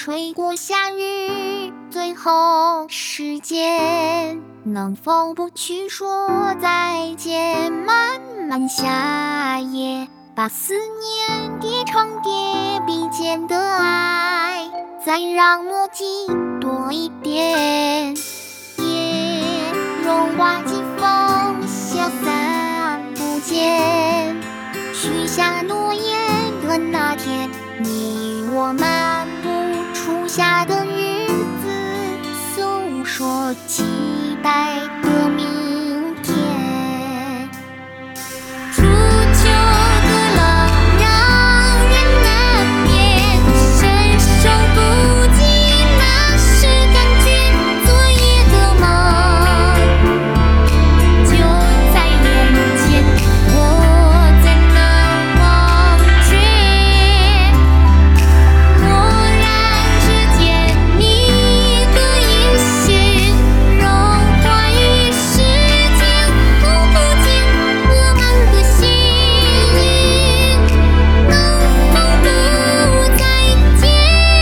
吹过夏日，最后时间，能否不去说再见？漫漫夏夜，把思念叠成叠笔间的爱，再让默契多一点。夜融化季风，消散不见。许下诺言的那天，你我漫步初夏的日子，诉说期待的明天。初秋的冷让人难眠，伸手不及那时感觉，昨夜的梦就在眼前，我怎能忘却？蓦然之间，你的眼线融化于时间，看不见我们的心灵，能否不再见？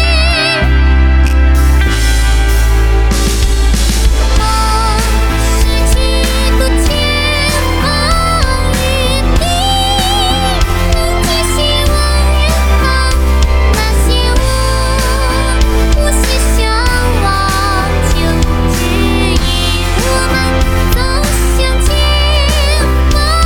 失去的前方与地，能继续往远方，那些我无限向往，就指引我们走向前方。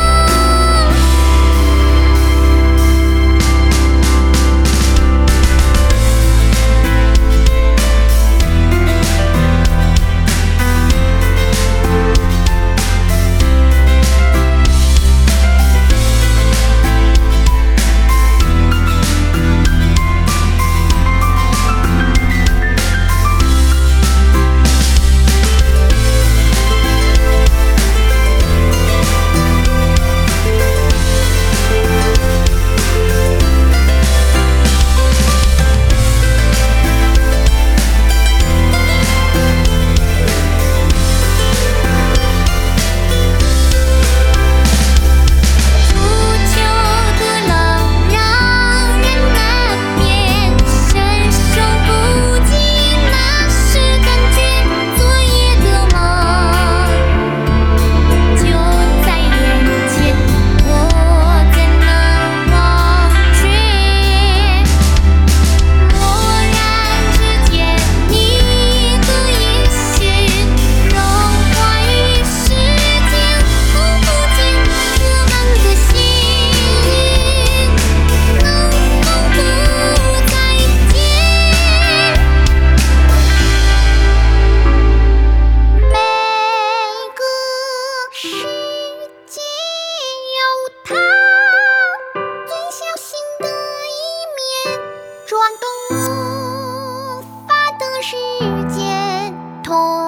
初秋的冷让人难眠，伸手不及那时感觉，昨夜的梦就在眼前，我怎能忘却？蓦然之间，你的眼线融化于时间，看不见我们的心灵，能否不再见？每个世界有它最小心的一面，转动无法的时间。